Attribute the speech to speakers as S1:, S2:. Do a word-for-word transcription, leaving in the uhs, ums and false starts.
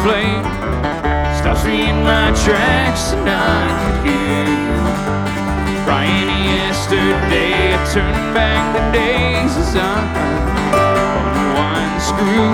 S1: flame stops me in my tracks, and I could hear you crying yesterday. I turn back the days as I on one screw.